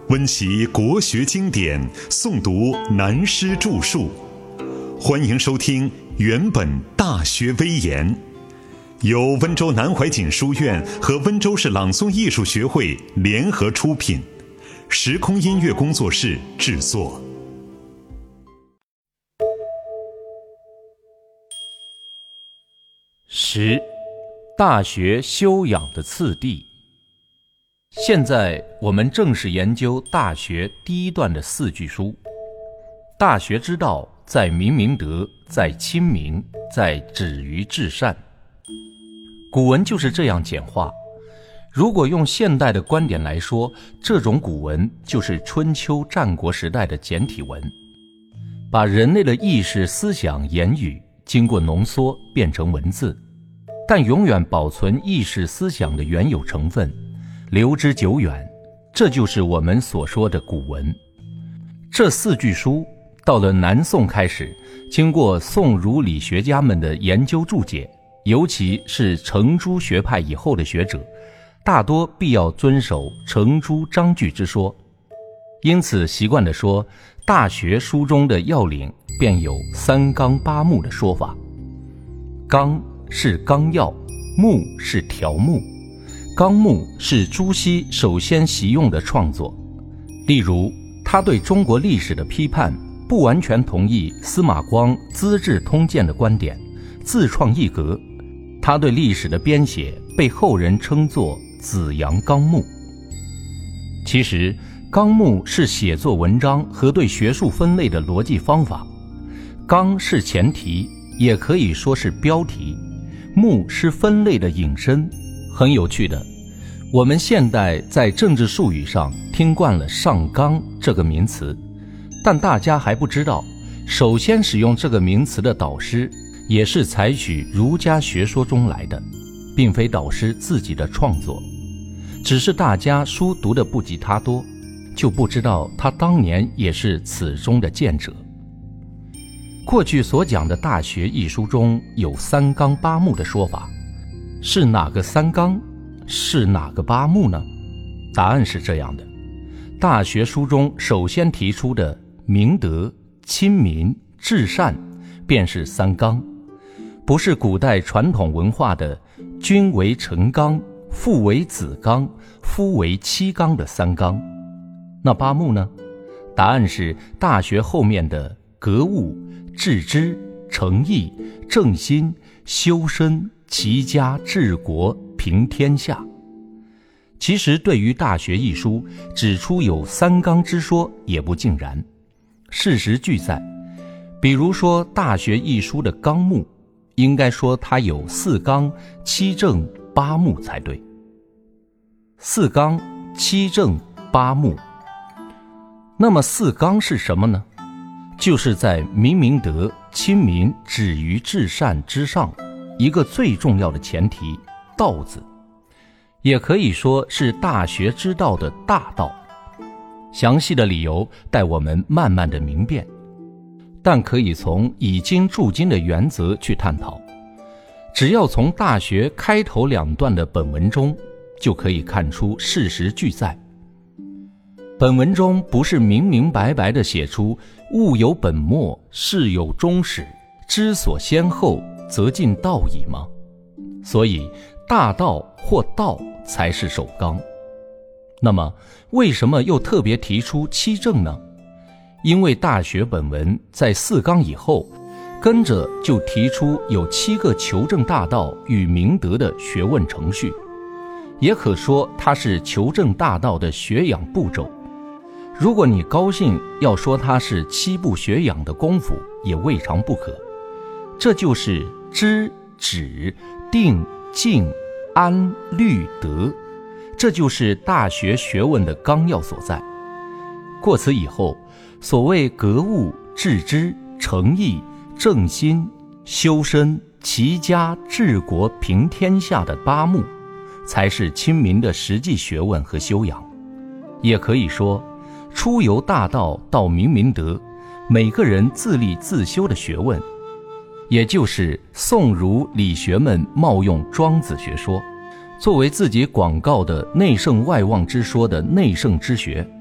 温习国学经典，诵读南师著述。欢迎收听原本大学微言，由温州南怀瑾书院和温州市朗诵艺术学会联合出品，时空音乐工作室制作。 10. 大学修养的次第。现在我们正式研究大学第一段的4句书。大学之道，在明明德，在亲民，在止于至善。古文就是这样简化。如果用现代的观点来说，这种古文就是春秋战国时代的简体文，把人类的意识、思想、言语经过浓缩变成文字，但永远保存意识思想的原有成分，留之久远，这就是我们所说的古文。这4句书到了南宋开始，经过宋儒理学家们的研究注解，尤其是程朱学派以后的学者，大多必要遵守程朱章句之说，因此习惯地说大学书中的要领便有3纲8目的说法。纲是纲要，目是条目。纲目是朱熹首先习用的创作，例如他对中国历史的批判不完全同意司马光《资治通鉴》的观点，自创一格，他对历史的编写被后人称作子阳纲目。其实纲目是写作文章和对学术分类的逻辑方法，纲是前提，也可以说是标题，目是分类的引申。很有趣的，我们现代在政治术语上听惯了上纲这个名词，但大家还不知道，首先使用这个名词的导师也是采取儒家学说中来的，并非导师自己的创作，只是大家书读的不及他多，就不知道他当年也是此中的见者。过去所讲的《大学》一书中有3纲8目的说法，是哪个3纲，是哪个8目呢？答案是这样的：《大学》书中首先提出的明德、亲民、至善，便是3纲，不是古代传统文化的君为臣纲，父为子纲，夫为妻纲的3纲。那8目呢？答案是《大学》后面的格物、致知、诚意、正心、修身、齐家、治国、平天下。其实对于《大学》一书指出有3纲之说也不尽然，事实俱在。比如说《大学》一书的纲目，应该说它有4纲7正8目才对。4纲7正8目，那么4纲是什么呢？就是在明明德、亲民、止于至善之上，一个最重要的前提，道字，也可以说是大学之道的大道。详细的理由待我们慢慢的明辨，但可以从以经注今的原则去探讨。只要从大学开头2段的本文中，就可以看出事实俱在。本文中不是明明白白地写出物有本末，事有终始，知所先后，则近道矣吗？所以大道或道才是首纲。那么为什么又特别提出7正呢？因为《大学》本文在4纲以后，跟着就提出有7个求证大道与明德的学问程序，也可说它是求证大道的学养步骤。如果你高兴要说它是7步学养的功夫，也未尝不可。这就是知、止、定、静、安、虑、德，这就是大学学问的纲要所在。过此以后，所谓格物、致知、诚意、正心、修身、齐家、治国、平天下的8目，才是亲民的实际学问和修养。也可以说，出由大道到明明德，每个人自立自修的学问，也就是宋儒理学们冒用庄子学说，作为自己广告的内圣外望之说的内圣之学，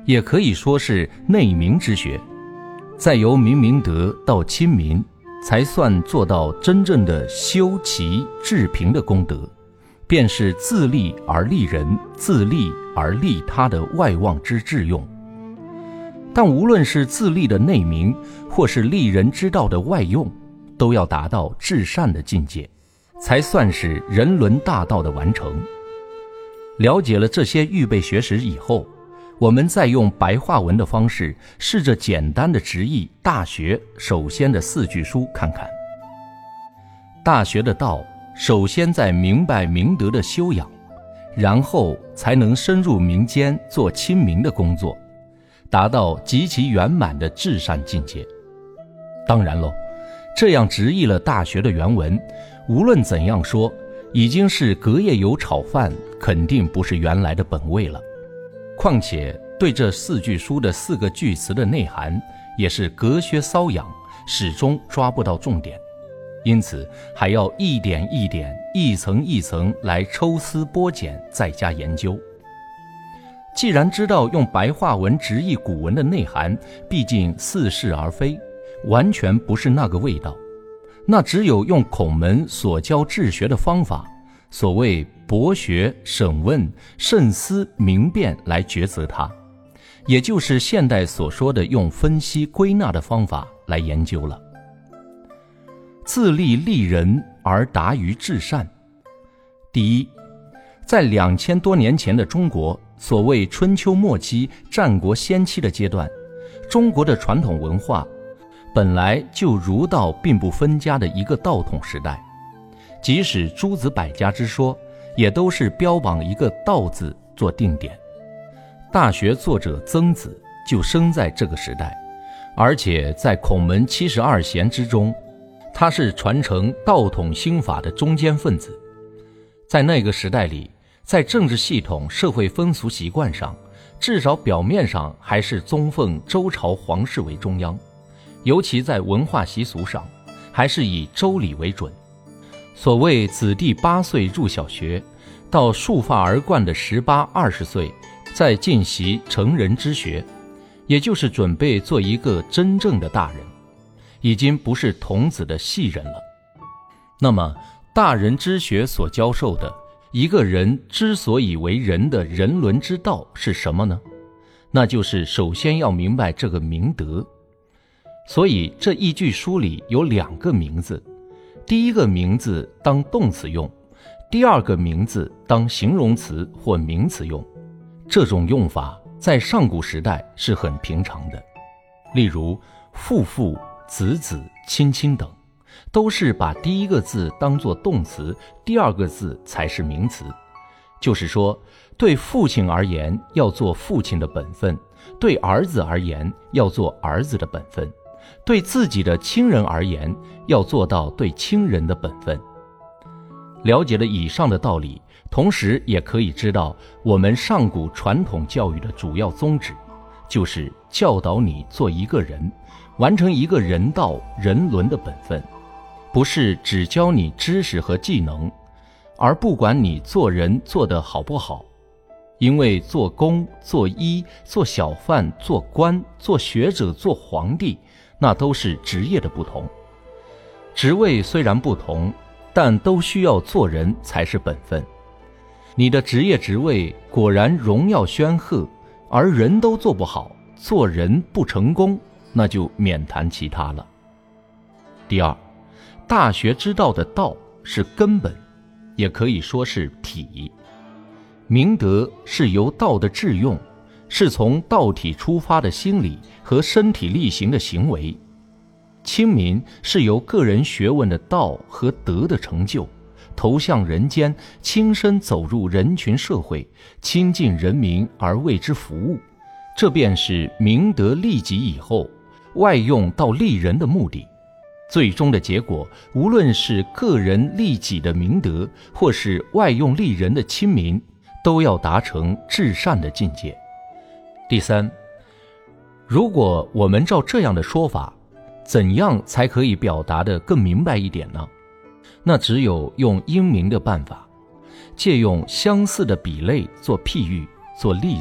也可以说是内明之学。再由明德到亲民，才算做到真正的修齐治平的功德，便是自利而利人，自利而利他的外望之致用。但无论是自利的内明，或是利人之道的外用，都要达到至善的境界，才算是人伦大道的完成。了解了这些预备学识以后，我们再用白话文的方式，试着简单的直译《大学》首先的4句书看看。大学的道，首先在明白明德的修养，然后才能深入民间做亲民的工作，达到极其圆满的至善境界。当然咯，这样直译了《大学》的原文，无论怎样说，已经是隔夜油炒饭，肯定不是原来的本味了。况且对这4句书的4个句词的内涵，也是隔靴搔痒，始终抓不到重点，因此还要一点一点、一层一层来抽丝剥茧，再加研究。既然知道用白话文直译古文的内涵，毕竟似是而非，完全不是那个味道，那只有用孔门所教治学的方法，所谓博学、审问、慎思、明辨来抉择它，也就是现代所说的用分析归纳的方法来研究了。自利利人而达于至善。第一，在2000多年前的中国，所谓春秋末期、战国先期的阶段，中国的传统文化本来就儒道并不分家的一个道统时代，即使诸子百家之说，也都是标榜一个道字做定点。大学作者曾子就生在这个时代，而且在孔门72贤之中，他是传承道统心法的中坚分子。在那个时代里，在政治系统、社会风俗习惯上，至少表面上还是宗奉周朝皇室为中央，尤其在文化习俗上，还是以周礼为准。所谓子弟8岁入小学，到束发而冠的18、20岁，再进习成人之学，也就是准备做一个真正的大人，已经不是童子的戏人了。那么大人之学所教授的一个人之所以为人的人伦之道是什么呢？那就是首先要明白这个明德。所以这一句书里有2个名字，第一个名字当动词用，第二个名字当形容词或名词用。这种用法在上古时代是很平常的，例如父父、子子、亲亲等，都是把第一个字当作动词，第二个字才是名词。就是说，对父亲而言要做父亲的本分，对儿子而言要做儿子的本分，对自己的亲人而言要做到对亲人的本分。了解了以上的道理，同时也可以知道我们上古传统教育的主要宗旨，就是教导你做一个人，完成一个人道人伦的本分，不是只教你知识和技能，而不管你做人做得好不好。因为做工、做医、做小贩、做官、做学者、做皇帝，那都是职业的不同。职位虽然不同，但都需要做人才是本分。你的职业职位果然荣耀煊赫，而人都做不好，做人不成功，那就免谈其他了。第二，大学之道的道是根本，也可以说是体。明德是由道的致用，是从道体出发的心理和身体力行的行为。亲民是由个人学问的道和德的成就，投向人间，亲身走入人群社会，亲近人民而为之服务。这便是明德利己以后，外用到利人的目的。最终的结果，无论是个人利己的明德，或是外用利人的亲民，都要达成至善的境界。第三，如果我们照这样的说法，怎样才可以表达得更明白一点呢？那只有用英明的办法，借用相似的比类做譬喻、做例子，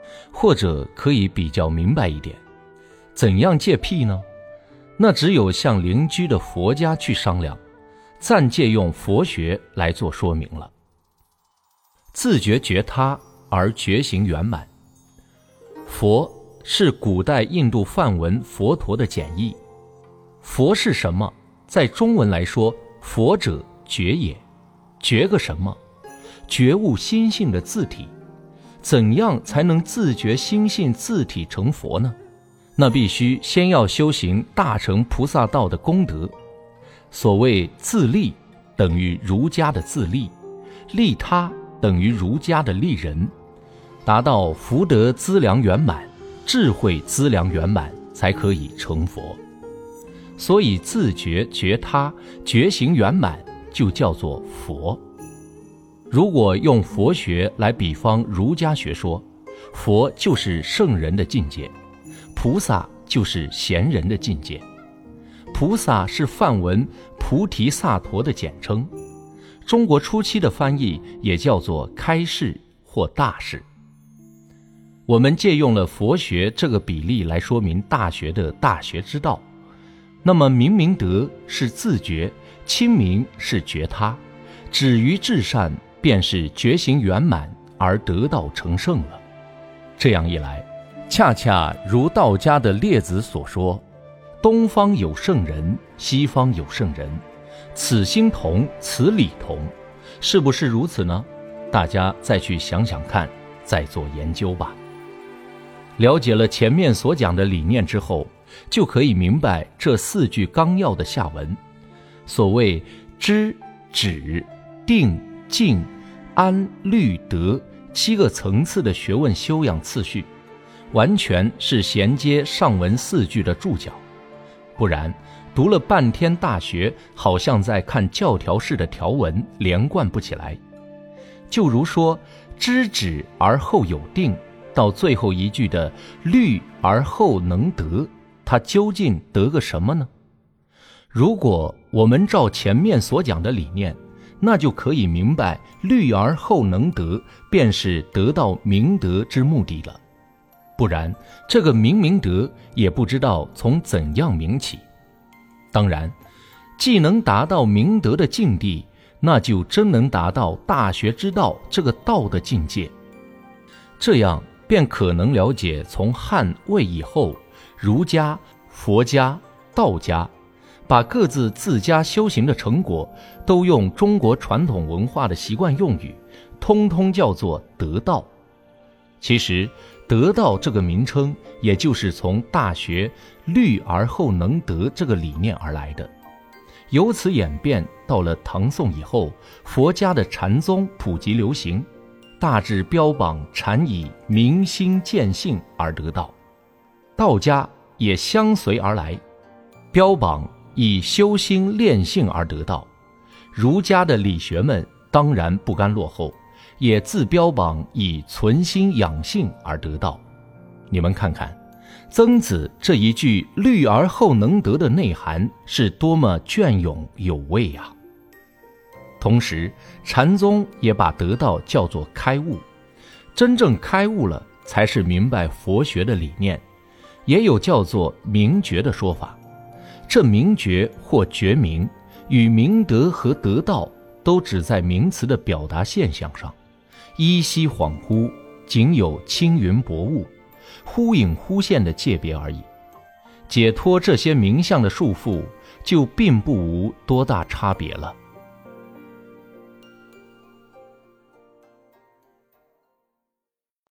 或者可以比较明白一点，怎样戒癖呢？那只有向邻居的佛家去商量，暂借用佛学来做说明了。自觉觉他而觉行圆满。佛是古代印度梵文佛陀的简易。佛是什么？在中文来说，佛者觉也。觉个什么？觉悟心性的自体。怎样才能自觉心性自体成佛呢？那必须先要修行大乘菩萨道的功德。所谓自利，等于儒家的自利；利他，等于儒家的利人。达到福德资粮圆满，智慧资粮圆满，才可以成佛。所以自觉觉他觉行圆满，就叫做佛。如果用佛学来比方儒家学说，佛就是圣人的境界，菩萨就是贤人的境界。菩萨是梵文菩提萨陀的简称，中国初期的翻译也叫做开示或大士。我们借用了佛学这个比例来说明大学的大学之道。那么明明德是自觉，亲民是觉他，止于至善便是觉行圆满而得道成圣了。这样一来，恰恰如道家的列子所说，东方有圣人，西方有圣人，此心同，此理同，是不是如此呢？大家再去想想看，再做研究吧。了解了前面所讲的理念之后，就可以明白这4句纲要的下文。所谓知、止、定、静、安、律、德7个层次的学问修养次序，完全是衔接上文4句的注脚。不然读了半天大学，好像在看教条式的条文，连贯不起来。就如说知止而后有定，到最后一句的虑而后能得，它究竟得个什么呢？如果我们照前面所讲的理念，那就可以明白虑而后能得便是得到明德之目的了。不然这个明德也不知道从怎样明起。当然既能达到明德的境地，那就真能达到大学之道这个道的境界。这样便可能了解从汉魏以后，儒家、佛家、道家把各自自家修行的成果都用中国传统文化的习惯用语，通通叫做得道。其实得道这个名称也就是从大学虑而后能得这个理念而来的。由此演变到了唐宋以后，佛家的禅宗普及流行，大致标榜禅以明心见性而得道。道家也相随而来，标榜以修心炼性而得道。儒家的理学们当然不甘落后，也自标榜以存心养性而得道。你们看看曾子这一句虑而后能得的内涵是多么隽永有味啊！同时禅宗也把得道叫做开悟，真正开悟了才是明白佛学的理念，也有叫做明觉的说法。这明觉或觉明与明德和得道都只在名词的表达现象上，依稀恍惚，仅有轻云薄雾，忽隐忽现的界别而已。解脱这些名相的束缚，就并不无多大差别了。